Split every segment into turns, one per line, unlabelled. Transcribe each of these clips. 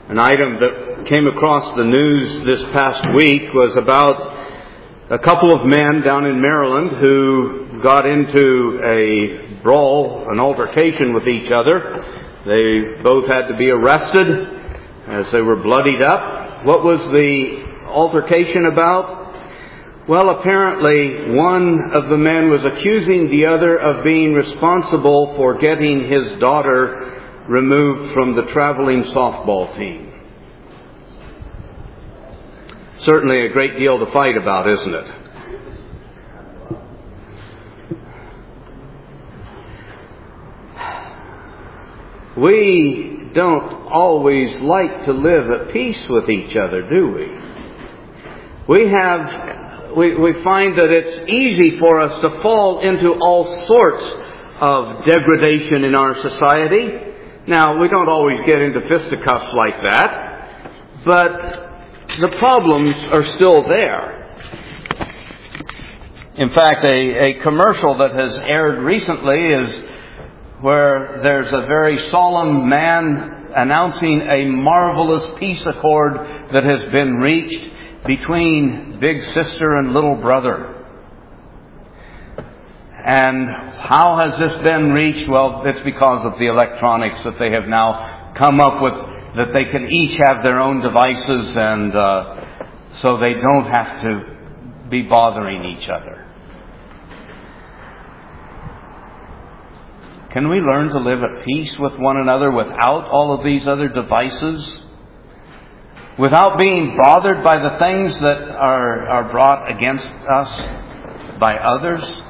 An item that came across the news this past week was about a couple of men down in Maryland who got into a brawl, an altercation with each other. They both had to be arrested as they were bloodied up. What was the altercation about? Well, apparently one of the men was accusing the other of being responsible for getting his daughter removed from the traveling softball team. Certainly a great deal to fight about, isn't it? We don't always like to live at peace with each other, do we? We find that it's easy for us to fall into all sorts of degradation in our society. Now, we don't always get into fisticuffs like that, but the problems are still there. In fact, a commercial that has aired recently is where there's a very solemn man announcing a marvelous peace accord that has been reached between big sister and little brother. And how has this been reached? Well, it's because of the electronics that they have now come up with, that they can each have their own devices, and so they don't have to be bothering each other. Can we learn to live at peace with one another without all of these other devices? Without being bothered by the things that are brought against us by others?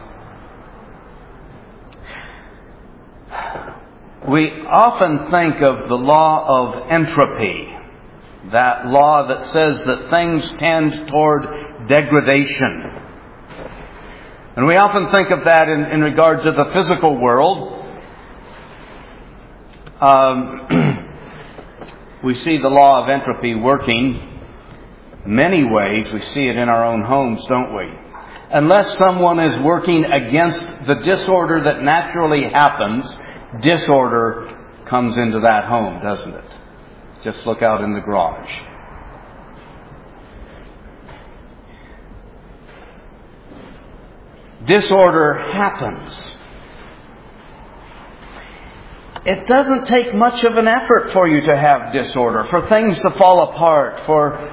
We often think of the law of entropy, that law that says that things tend toward degradation. And we often think of that in regard to the physical world. We see the law of entropy working many ways. We see it in our own homes, don't we? Unless someone is working against the disorder that naturally happens, disorder comes into that home, doesn't it? Just look out in the garage. Disorder happens. It doesn't take much of an effort for you to have disorder, for things to fall apart,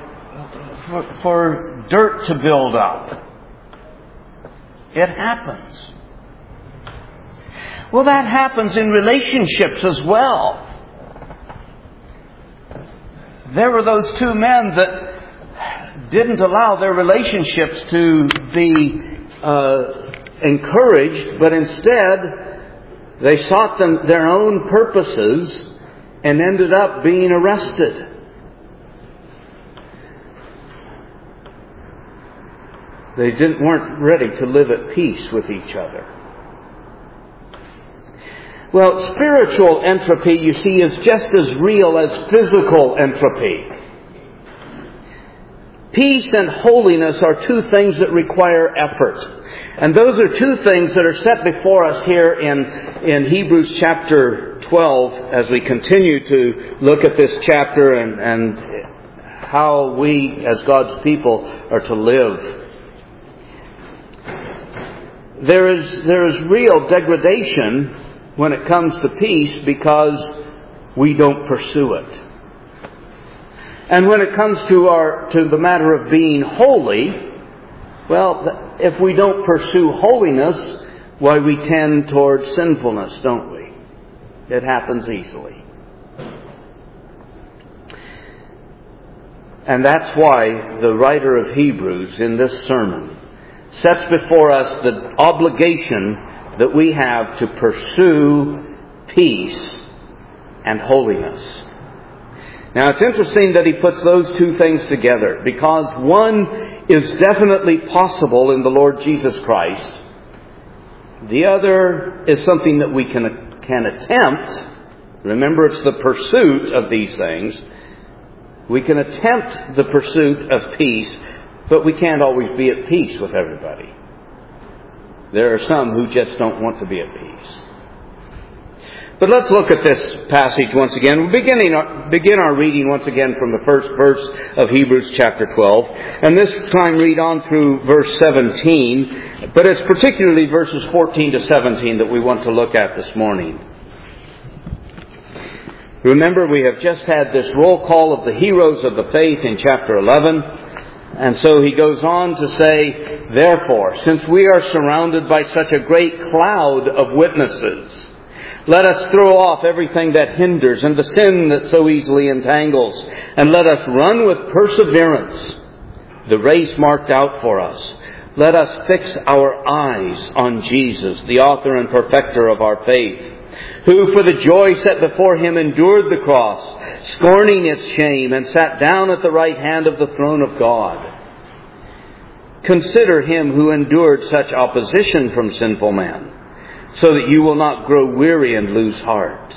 for dirt to build up. It happens. Well, that happens in relationships as well. There were those two men that didn't allow their relationships to be encouraged, but instead they sought their own purposes and ended up being arrested. They weren't ready to live at peace with each other. Well, spiritual entropy, you see, is just as real as physical entropy. Peace and holiness are two things that require effort. And those are two things that are set before us here in Hebrews chapter 12 as we continue to look at this chapter and how we as God's people are to live. There is real degradation when it comes to peace because we don't pursue it. And when it comes to the matter of being holy, well, if we don't pursue holiness, why, we tend towards sinfulness, don't we? It happens easily. And that's why the writer of Hebrews in this sermon sets before us the obligation that we have to pursue peace and holiness. Now, it's interesting that he puts those two things together, because one is definitely possible in the Lord Jesus Christ. The other is something that we can attempt. Remember, it's the pursuit of these things. We can attempt the pursuit of peace, but we can't always be at peace with everybody. There are some who just don't want to be at peace. But let's look at this passage once again. We'll begin our reading once again from the first verse of Hebrews chapter 12. And this time read on through verse 17. But it's particularly verses 14 to 17 that we want to look at this morning. Remember, we have just had this roll call of the heroes of the faith in chapter 11. And so he goes on to say, therefore, since we are surrounded by such a great cloud of witnesses, let us throw off everything that hinders and the sin that so easily entangles, and let us run with perseverance the race marked out for us. Let us fix our eyes on Jesus, the author and perfecter of our faith, who for the joy set before him endured the cross, scorning its shame, and sat down at the right hand of the throne of God. Consider him who endured such opposition from sinful men, so that you will not grow weary and lose heart.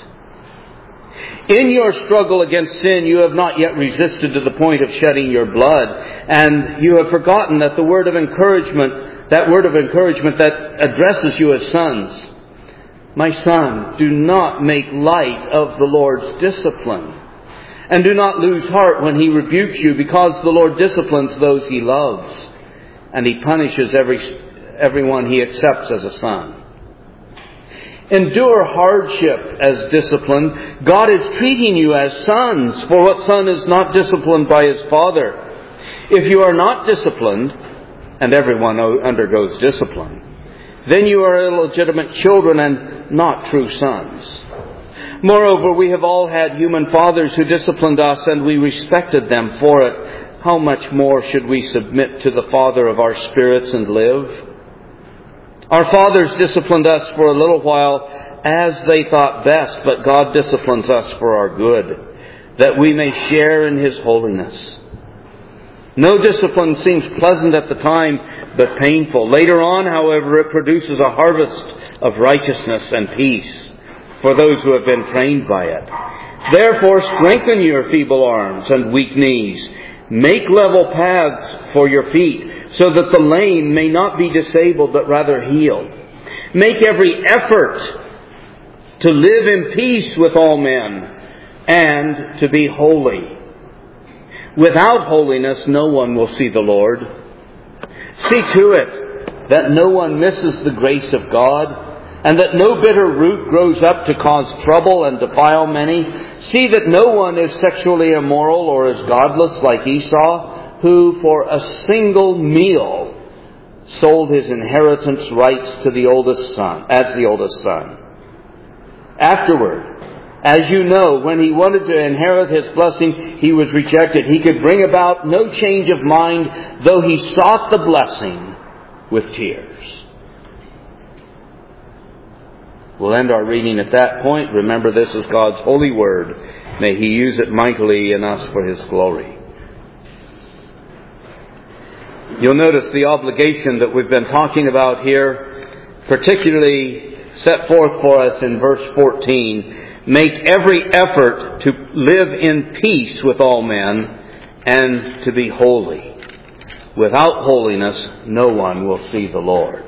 In your struggle against sin, you have not yet resisted to the point of shedding your blood, and you have forgotten that word of encouragement that addresses you as sons. My son, do not make light of the Lord's discipline, and do not lose heart when he rebukes you, because the Lord disciplines those he loves, and he punishes everyone he accepts as a son. Endure hardship as discipline. God is treating you as sons, for what son is not disciplined by his father? If you are not disciplined, and everyone undergoes discipline, then you are illegitimate children and not true sons. Moreover, we have all had human fathers who disciplined us, and we respected them for it. How much more should we submit to the Father of our spirits and live? Our fathers disciplined us for a little while as they thought best, but God disciplines us for our good, that we may share in his holiness. No discipline seems pleasant at the time, but painful. Later on, however, it produces a harvest of righteousness and peace for those who have been trained by it. Therefore, strengthen your feeble arms and weak knees. Make level paths for your feet, so that the lame may not be disabled, but rather healed. Make every effort to live in peace with all men and to be holy. Without holiness, no one will see the Lord. See to it that no one misses the grace of God, and that no bitter root grows up to cause trouble and defile many. See that no one is sexually immoral or is godless like Esau, who for a single meal sold his inheritance rights to the oldest son. Afterward, as you know, when he wanted to inherit his blessing, he was rejected. He could bring about no change of mind, though he sought the blessing with tears. We'll end our reading at that point. Remember, this is God's holy word. May he use it mightily in us for his glory. You'll notice the obligation that we've been talking about here, particularly set forth for us in verse 14. Make every effort to live in peace with all men and to be holy. Without holiness, no one will see the Lord.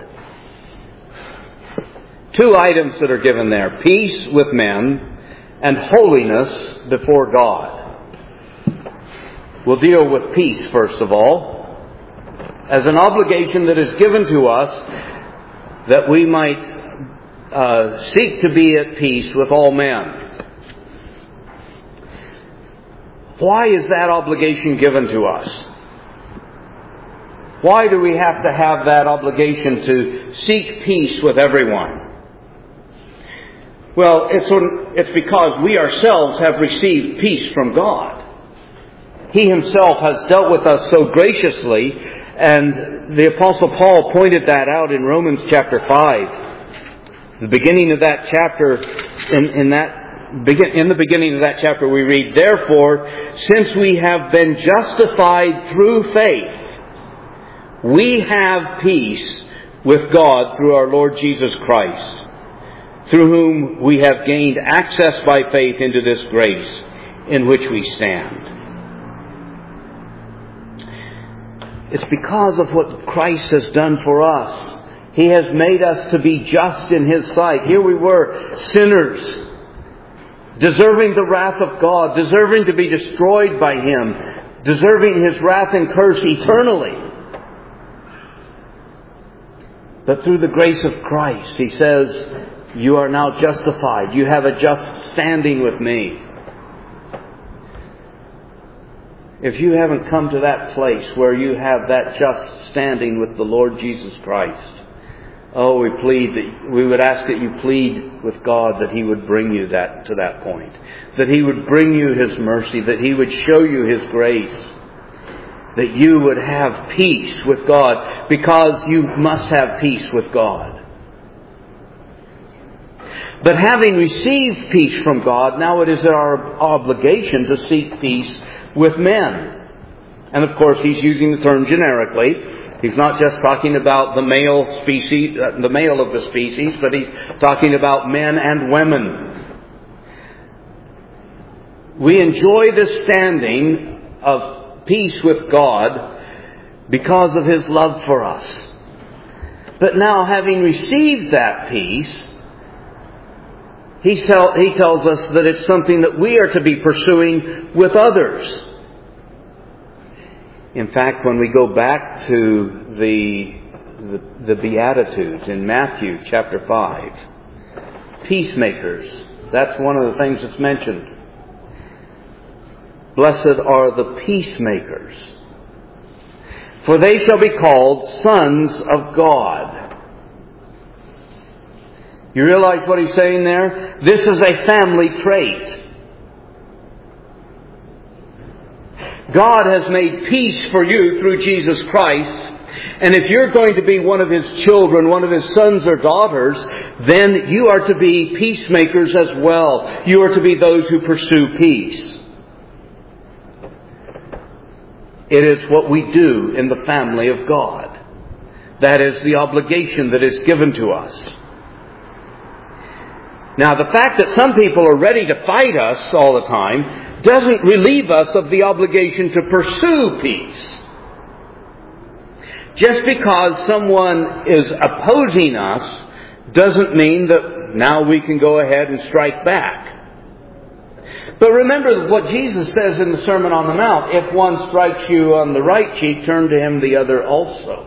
Two items that are given there: peace with men and holiness before God. We'll deal with peace first of all, as an obligation that is given to us that we might seek to be at peace with all men. Why is that obligation given to us? Why do we have to have that obligation to seek peace with everyone? Well, it's because we ourselves have received peace from God. He himself has dealt with us so graciously, and the Apostle Paul pointed that out in Romans chapter 5. The beginning of that chapter, in the beginning of that chapter we read, "Therefore, since we have been justified through faith, we have peace with God through our Lord Jesus Christ, through whom we have gained access by faith into this grace in which we stand." It's because of what Christ has done for us. He has made us to be just in his sight. Here we were, sinners, deserving the wrath of God, deserving to be destroyed by Him, deserving His wrath and curse eternally. But through the grace of Christ, He says, you are now justified. You have a just standing with me. If you haven't come to that place where you have that just standing with the Lord Jesus Christ, we would ask that you plead with God that He would bring you to that point. That He would bring you His mercy, that He would show you His grace, that you would have peace with God, because you must have peace with God. But having received peace from God, now it is our obligation to seek peace with men. And of course, He's using the term generically. He's not just talking about the male species, the male of the species, but He's talking about men and women. We enjoy this standing of peace with God because of His love for us. But now, having received that peace, He tells us that it's something that we are to be pursuing with others. In fact, when we go back to the Beatitudes in Matthew chapter 5, peacemakers, that's one of the things that's mentioned. Blessed are the peacemakers, for they shall be called sons of God. You realize what He's saying there? This is a family trait. God has made peace for you through Jesus Christ. And if you're going to be one of His children, one of His sons or daughters, then you are to be peacemakers as well. You are to be those who pursue peace. It is what we do in the family of God. That is the obligation that is given to us. Now, the fact that some people are ready to fight us all the time doesn't relieve us of the obligation to pursue peace. Just because someone is opposing us doesn't mean that now we can go ahead and strike back. But remember what Jesus says in the Sermon on the Mount. If one strikes you on the right cheek, turn to him the other also.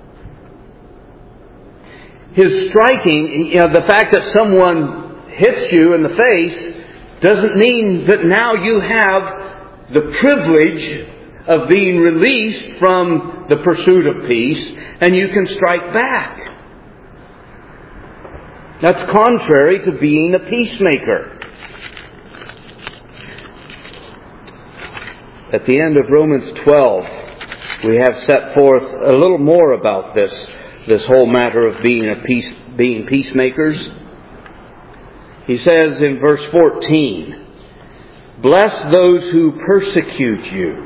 His striking, the fact that someone hits you in the face doesn't mean that now you have the privilege of being released from the pursuit of peace and you can strike back. That's contrary to being a peacemaker. At the end of Romans 12, we have set forth a little more about this whole matter of being peacemakers. He says in verse 14, bless those who persecute you.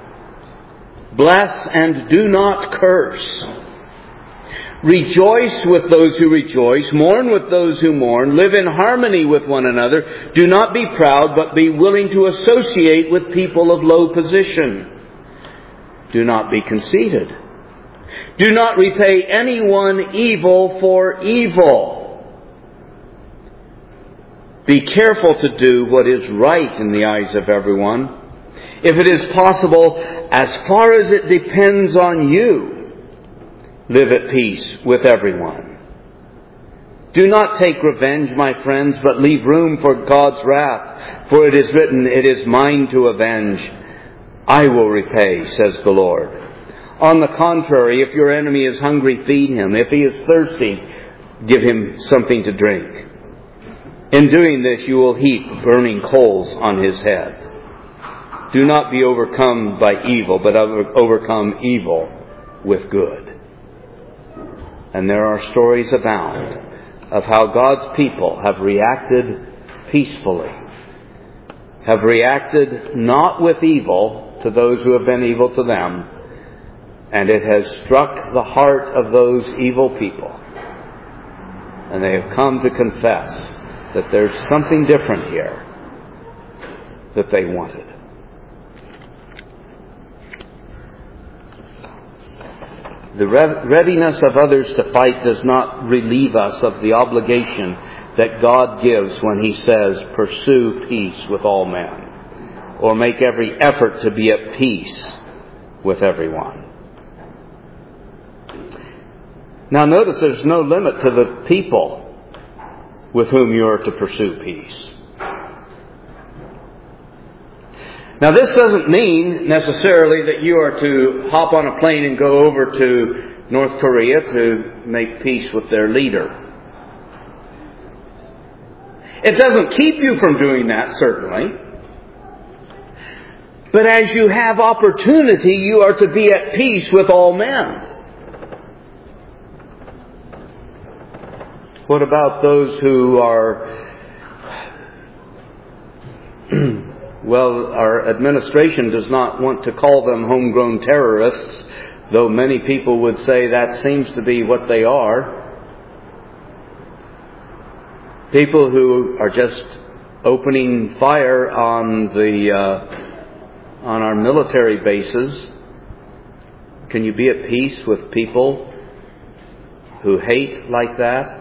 Bless and do not curse. Rejoice with those who rejoice. Mourn with those who mourn. Live in harmony with one another. Do not be proud, but be willing to associate with people of low position. Do not be conceited. Do not repay anyone evil for evil. Be careful to do what is right in the eyes of everyone. If it is possible, as far as it depends on you, live at peace with everyone. Do not take revenge, my friends, but leave room for God's wrath. For it is written, it is mine to avenge. I will repay, says the Lord. On the contrary, if your enemy is hungry, feed him. If he is thirsty, give him something to drink. In doing this, you will heap burning coals on his head. Do not be overcome by evil, but overcome evil with good. And there are stories abound of how God's people have reacted peacefully, have reacted not with evil to those who have been evil to them, and it has struck the heart of those evil people. And they have come to confess that there's something different here that they wanted. The readiness of others to fight does not relieve us of the obligation that God gives when He says, pursue peace with all men, or make every effort to be at peace with everyone. Now notice there's no limit to the people with whom you are to pursue peace. Now this doesn't mean necessarily that you are to hop on a plane and go over to North Korea to make peace with their leader. It doesn't keep you from doing that, certainly. But as you have opportunity, you are to be at peace with all men. What about those who are, well, our administration does not want to call them homegrown terrorists, though many people would say that seems to be what they are. People who are just opening fire on our military bases. Can you be at peace with people who hate like that?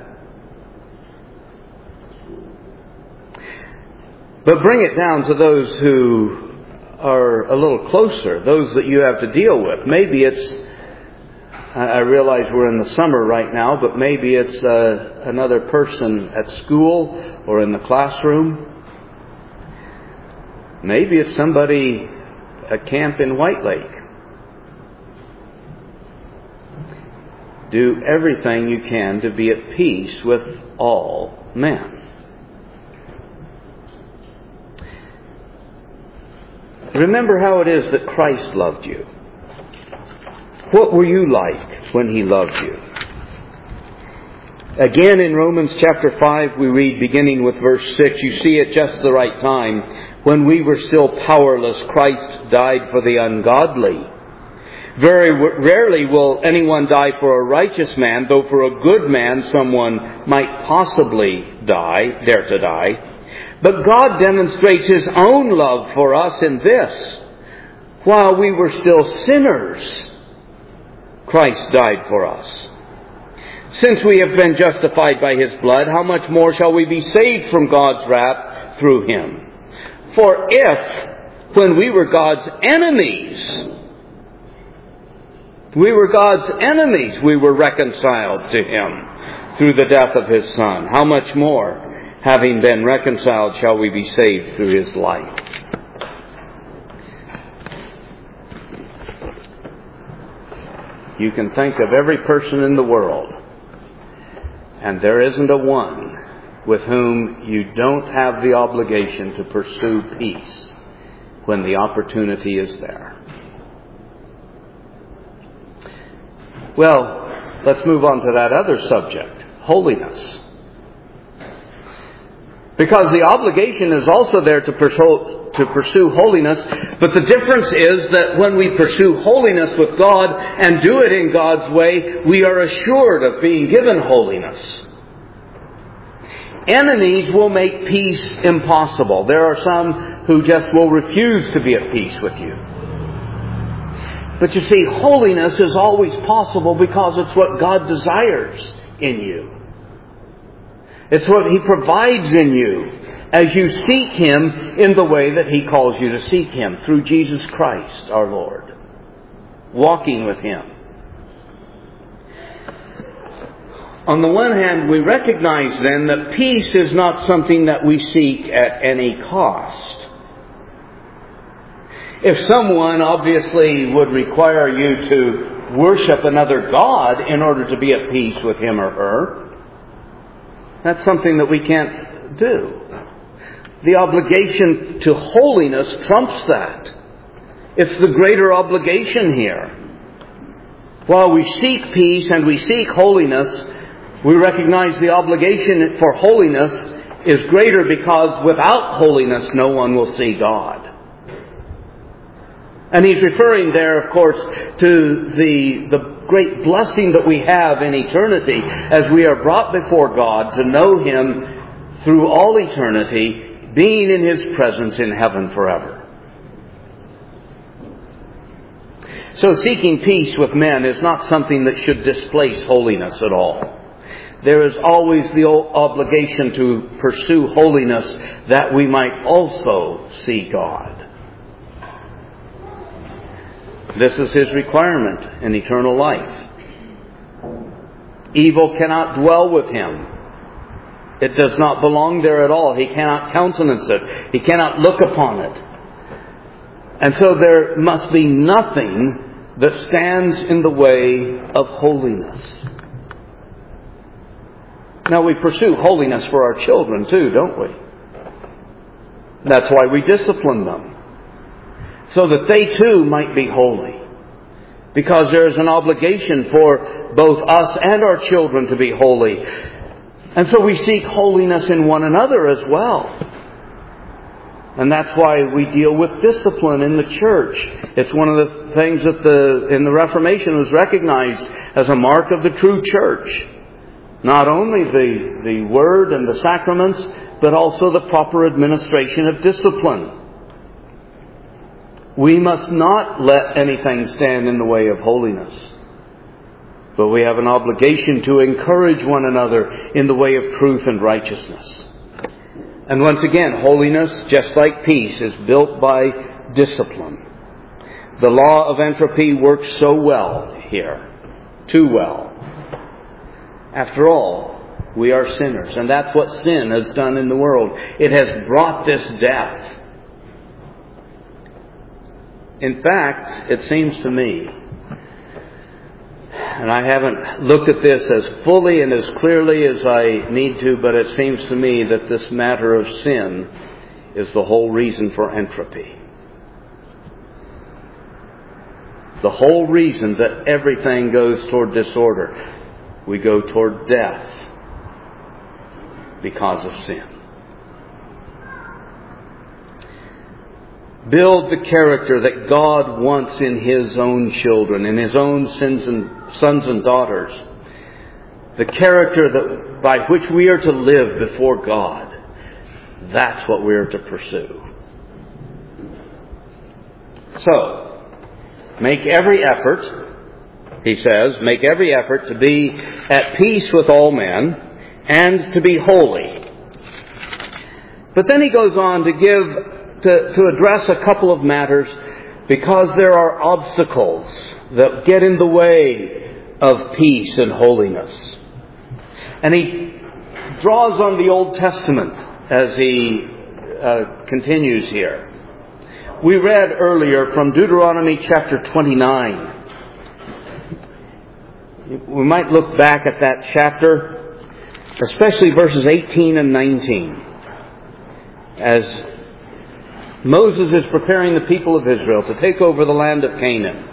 But bring it down to those who are a little closer, those that you have to deal with. Maybe it's, I realize we're in the summer right now, but maybe it's another person at school or in the classroom. Maybe it's somebody at camp in White Lake. Do everything you can to be at peace with all men. Remember how it is that Christ loved you. What were you like when He loved you? Again, in Romans chapter 5, we read, beginning with verse 6, you see at just the right time, when we were still powerless, Christ died for the ungodly. Very rarely will anyone die for a righteous man, though for a good man someone might possibly dare to die. But God demonstrates His own love for us in this: while we were still sinners, Christ died for us. Since we have been justified by His blood, how much more shall we be saved from God's wrath through Him? For if, when we were God's enemies, we were reconciled to Him through the death of His Son, how much more, having been reconciled, shall we be saved through His life? You can think of every person in the world, and there isn't a one with whom you don't have the obligation to pursue peace when the opportunity is there. Well, let's move on to that other subject, holiness. Because the obligation is also there to pursue holiness, but the difference is that when we pursue holiness with God and do it in God's way, we are assured of being given holiness. Enemies will make peace impossible. There are some who just will refuse to be at peace with you. But you see, holiness is always possible because it's what God desires in you. It's what He provides in you as you seek Him in the way that He calls you to seek Him, through Jesus Christ our Lord, walking with Him. On the one hand, we recognize then that peace is not something that we seek at any cost. If someone obviously would require you to worship another god in order to be at peace with him or her, that's something that we can't do. The obligation to holiness trumps that. It's the greater obligation here. While we seek peace and we seek holiness, we recognize the obligation for holiness is greater because without holiness no one will see God. And he's referring there, of course, to the great blessing that we have in eternity as we are brought before God to know Him through all eternity, being in His presence in heaven forever. So seeking peace with men is not something that should displace holiness at all. there is always the obligation to pursue holiness that we might also see God. This is His requirement in eternal life. Evil cannot dwell with Him. It does not belong there at all. He cannot countenance it. He cannot look upon it. And so there must be nothing that stands in the way of holiness. Now we pursue holiness for our children too, don't we? That's why we discipline them. So that they too might be holy. Because there is an obligation for both us and our children to be holy. And so we seek holiness in one another as well. And that's why we deal with discipline in the church. It's one of the things that in the Reformation was recognized as a mark of the true church. Not only the Word and the sacraments, but also the proper administration of discipline. We must not let anything stand in the way of holiness. But we have an obligation to encourage one another in the way of truth and righteousness. And once again, holiness, just like peace, is built by discipline. The law of entropy works so well here. Too well. After all, we are sinners. And that's what sin has done in the world. It has brought this death. In fact, it seems to me, and I haven't looked at this as fully and as clearly as I need to, but it seems to me that this matter of sin is the whole reason for entropy. The whole reason that everything goes toward disorder. We go toward death because of sin. Build the character that God wants in His own children, in His own sons and daughters. The character by which we are to live before God. That's what we are to pursue. So, make every effort, he says, make every effort to be at peace with all men and to be holy. But then he goes on to address a couple of matters because there are obstacles that get in the way of peace and holiness. And he draws on the Old Testament as he continues here. We read earlier from Deuteronomy chapter 29. We might look back at that chapter, especially verses 18 and 19, as Moses is preparing the people of Israel to take over the land of Canaan.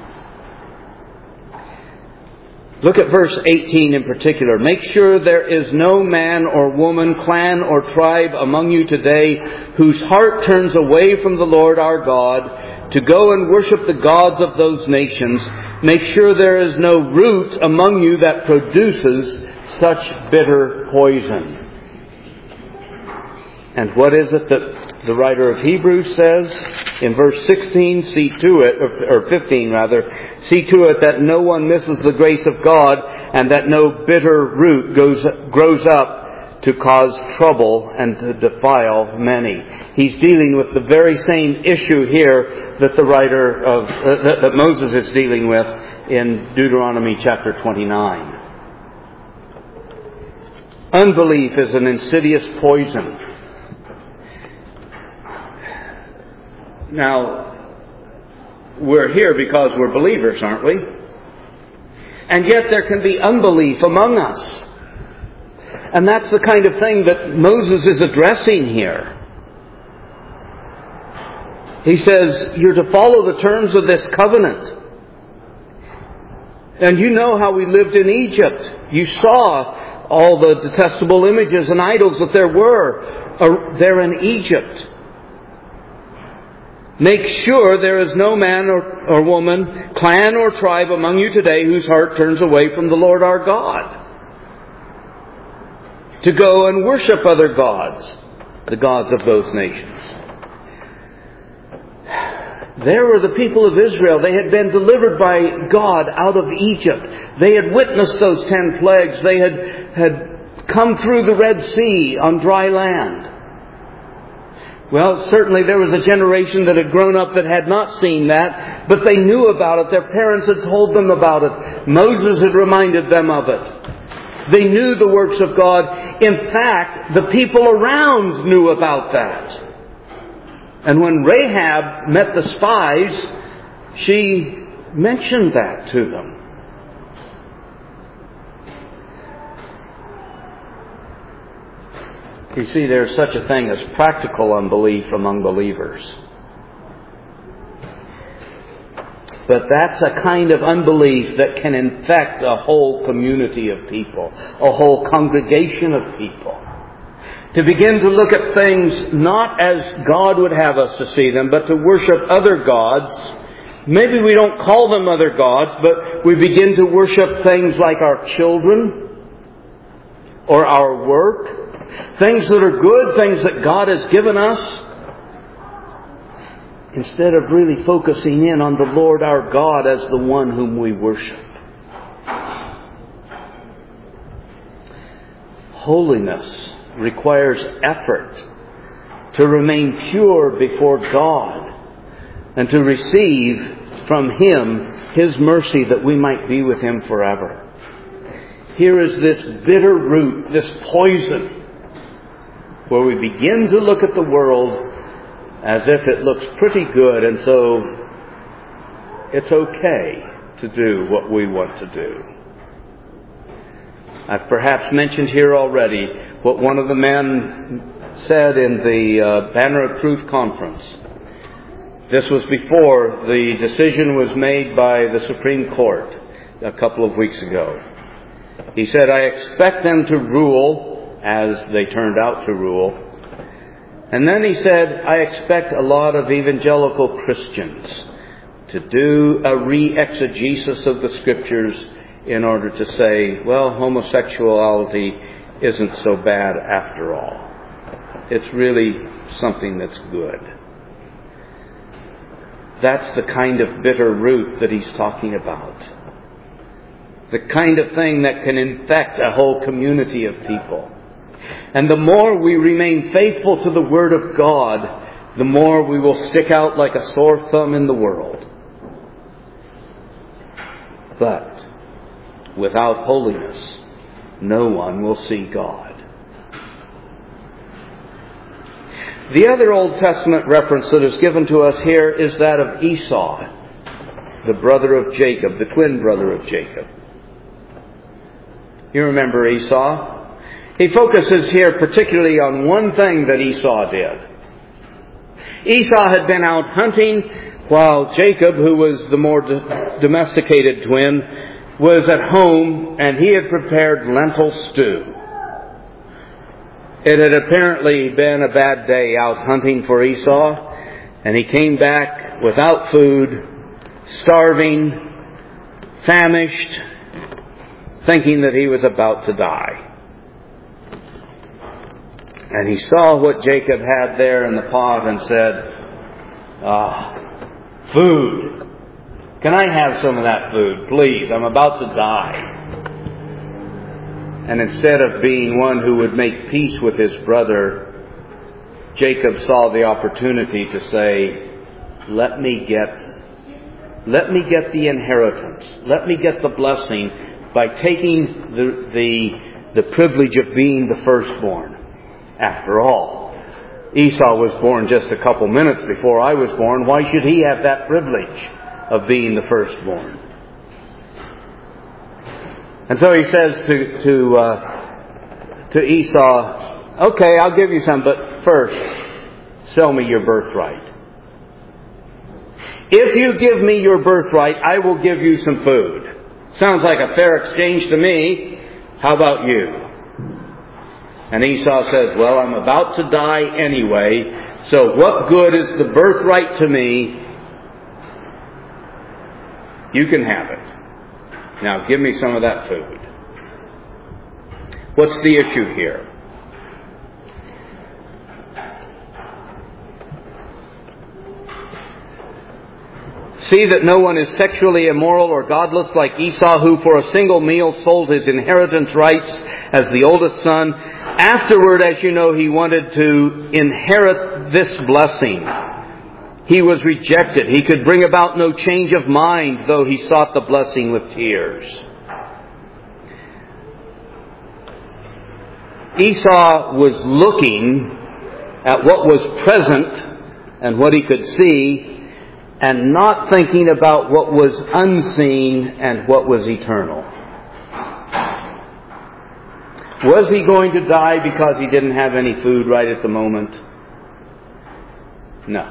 Look at verse 18 in particular. Make sure there is no man or woman, clan or tribe among you today whose heart turns away from the Lord our God to go and worship the gods of those nations. Make sure there is no root among you that produces such bitter poison. And what is it that the writer of Hebrews says in verse 16? See to it, or 15 rather, see to it that no one misses the grace of God and that no bitter root grows up to cause trouble and to defile many. He's dealing with the very same issue here that the writer of that Moses is dealing with in Deuteronomy chapter 29. Unbelief is an insidious poison. Now, we're here because we're believers, aren't we? And yet there can be unbelief among us. And that's the kind of thing that Moses is addressing here. He says, you're to follow the terms of this covenant. And you know how we lived in Egypt. You saw all the detestable images and idols that there were there in Egypt. Make sure there is no man or woman, clan or tribe among you today whose heart turns away from the Lord our God to go and worship other gods, the gods of those nations. There were the people of Israel. They had been delivered by God out of Egypt. They had witnessed those 10 plagues. They had come through the Red Sea on dry land. Well, certainly there was a generation that had grown up that had not seen that, but they knew about it. Their parents had told them about it. Moses had reminded them of it. They knew the works of God. In fact, the people around knew about that. And when Rahab met the spies, she mentioned that to them. You see, there's such a thing as practical unbelief among believers. But that's a kind of unbelief that can infect a whole community of people, a whole congregation of people. To begin to look at things not as God would have us to see them, but to worship other gods. Maybe we don't call them other gods, but we begin to worship things like our children or our work, things that are good, things that God has given us, instead of really focusing in on the Lord our God as the one whom we worship. Holiness requires effort to remain pure before God and to receive from Him His mercy that we might be with Him forever. Here is this bitter root, this poison, where we begin to look at the world as if it looks pretty good, and so it's okay to do what we want to do. I've perhaps mentioned here already what one of the men said in the Banner of Truth conference. This was before the decision was made by the Supreme Court a couple of weeks ago. He said, "I expect them to rule as they turned out to rule." And then he said, "I expect a lot of evangelical Christians to do a re-exegesis of the Scriptures in order to say, well, homosexuality isn't so bad after all. It's really something that's good." That's the kind of bitter root that he's talking about. The kind of thing that can infect a whole community of people. And the more we remain faithful to the Word of God, the more we will stick out like a sore thumb in the world. But without holiness, no one will see God. The other Old Testament reference that is given to us here is that of Esau, the brother of Jacob, the twin brother of Jacob. You remember Esau? He focuses here particularly on one thing that Esau did. Esau had been out hunting while Jacob, who was the more domesticated twin, was at home, and he had prepared lentil stew. It had apparently been a bad day out hunting for Esau, and he came back without food, starving, famished, thinking that he was about to die. And he saw what Jacob had there in the pot and said, "Food. Can I have some of that food, please? I'm about to die." And instead of being one who would make peace with his brother, Jacob saw the opportunity to say, let me get the inheritance. Let me get the blessing by taking the privilege of being the firstborn. After all, Esau was born just a couple minutes before I was born. Why should he have that privilege of being the firstborn? And so he says to Esau, "Okay, I'll give you some, but first, sell me your birthright. If you give me your birthright, I will give you some food." Sounds like a fair exchange to me. How about you? And Esau says, "Well, I'm about to die anyway, so what good is the birthright to me? You can have it. Now give me some of that food." What's the issue here? See that no one is sexually immoral or godless like Esau, who for a single meal sold his inheritance rights as the oldest son. Afterward, as you know, he wanted to inherit this blessing. He was rejected. He could bring about no change of mind, though he sought the blessing with tears. Esau was looking at what was present and what he could see, and not thinking about what was unseen and what was eternal. Was he going to die because he didn't have any food right at the moment? No.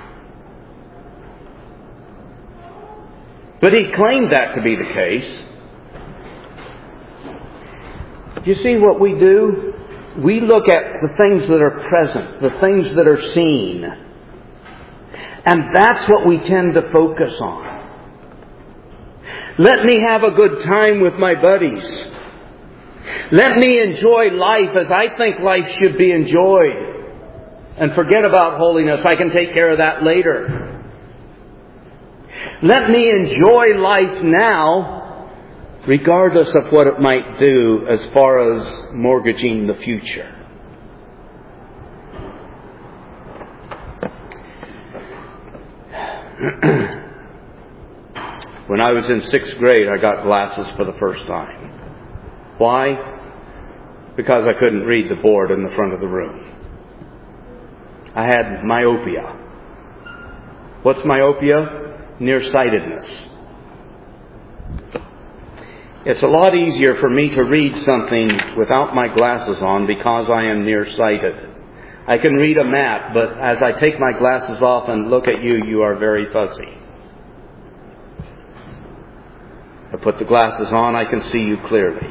But he claimed that to be the case. You see what we do? We look at the things that are present, the things that are seen. And that's what we tend to focus on. Let me have a good time with my buddies. Let me enjoy life as I think life should be enjoyed. And forget about holiness. I can take care of that later. Let me enjoy life now, regardless of what it might do as far as mortgaging the future. When I was in 6th grade, I got glasses for the first time. Why? Because I couldn't read the board in the front of the room. I had myopia. What's myopia? Nearsightedness. It's a lot easier for me to read something without my glasses on because I am nearsighted. I can read a map, but as I take my glasses off and look at you, you are very fuzzy. I put the glasses on, I can see you clearly.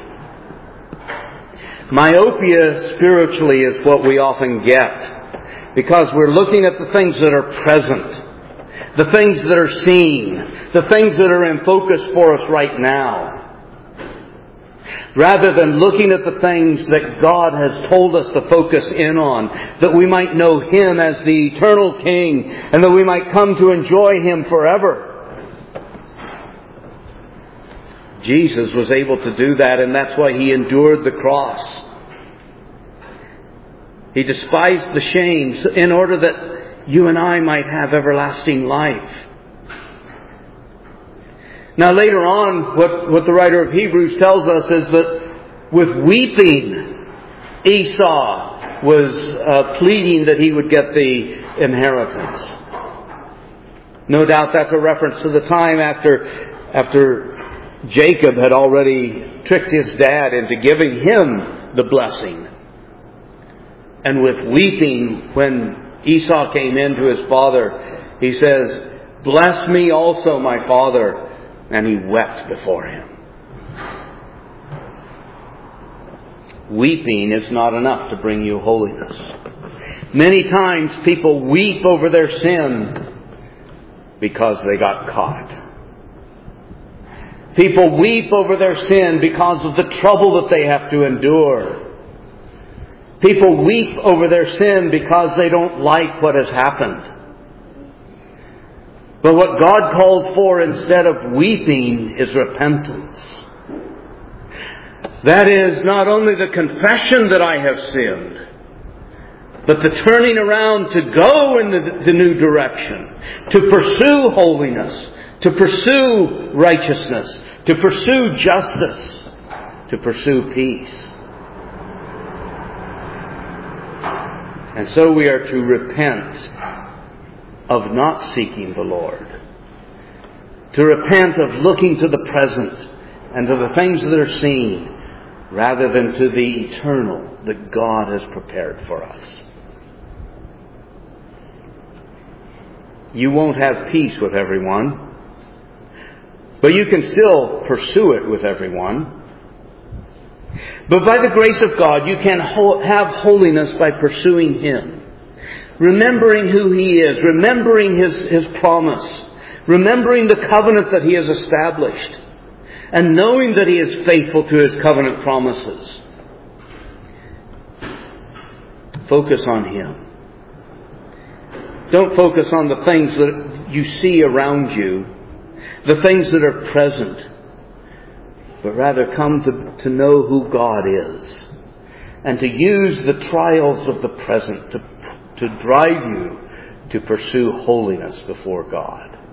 Myopia spiritually is what we often get because we're looking at the things that are present, the things that are seen, the things that are in focus for us right now, rather than looking at the things that God has told us to focus in on, that we might know Him as the eternal King and that we might come to enjoy Him forever. Jesus was able to do that, and that's why He endured the cross. He despised the shame in order that you and I might have everlasting life. Now later on, what the writer of Hebrews tells us is that with weeping, Esau was pleading that he would get the inheritance. No doubt that's a reference to the time after Jacob had already tricked his dad into giving him the blessing. And with weeping, when Esau came in to his father, he says, "Bless me also, my father." And he wept before him. Weeping is not enough to bring you holiness. Many times people weep over their sin because they got caught. People weep over their sin because of the trouble that they have to endure. People weep over their sin because they don't like what has happened. But what God calls for instead of weeping is repentance. That is not only the confession that I have sinned, but the turning around to go in the new direction, to pursue holiness, to pursue righteousness, to pursue justice, to pursue peace. And so we are to repent of not seeking the Lord. To repent of looking to the present and to the things that are seen rather than to the eternal that God has prepared for us. You won't have peace with everyone, but you can still pursue it with everyone. But by the grace of God, you can have holiness by pursuing Him. Remembering who He is, remembering His promise, remembering the covenant that He has established, and knowing that He is faithful to His covenant promises. Focus on Him. Don't focus on the things that you see around you, the things that are present, but rather come to know who God is, and to use the trials of the present to drive you to pursue holiness before God.